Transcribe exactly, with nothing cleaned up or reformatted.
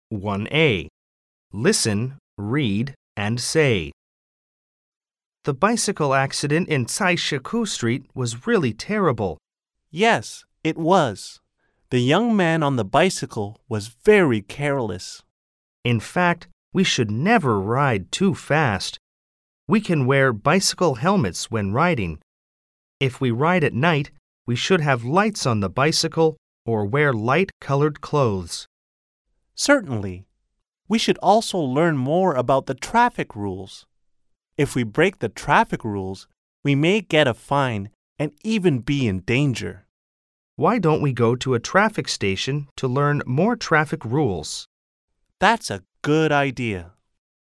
one A. Listen, read, and say. The bicycle accident in Taishiku Street was really terrible. Yes, it was. The young man on the bicycle was very careless. In fact, we should never ride too fast. We can wear bicycle helmets when riding. If we ride at night, we should have lights on the bicycle or wear light-colored clothes. Certainly. We should also learn more about the traffic rules. If we break the traffic rules, we may get a fine and even be in danger. Why don't we go to a traffic station to learn more traffic rules? That's a good idea.